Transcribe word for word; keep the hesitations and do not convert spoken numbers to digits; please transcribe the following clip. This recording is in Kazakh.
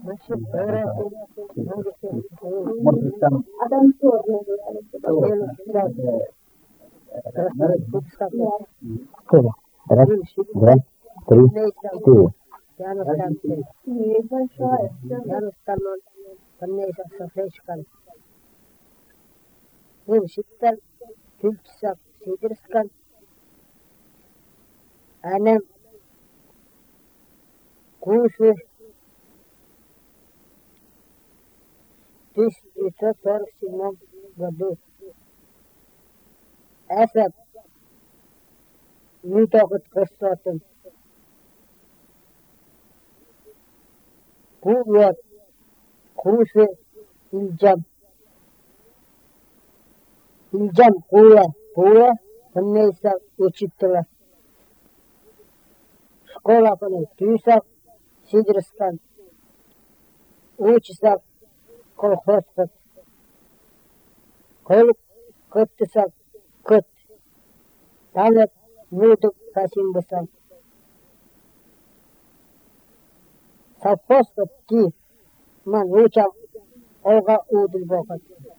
Adam sordu. Scusa, tre, due, tre, due. Piano stanno, piano stanno, panneisa safreshkan. Mun sitten tyltsa sidirskan. Anem kuusi тысяча девятьсот сорок седьмом году. Асад Нютогот Костотом. Кувет Кусы Ильджам. Ильджам Куя Куя Паннейса учителя. Школа паней Тюсак Сидерскан. Учисак колхозкот. Кол Коттысак Кот. Танет Нутук Касимбасан. Совхозкот Ки Ман учам Олга Удыл Бокот.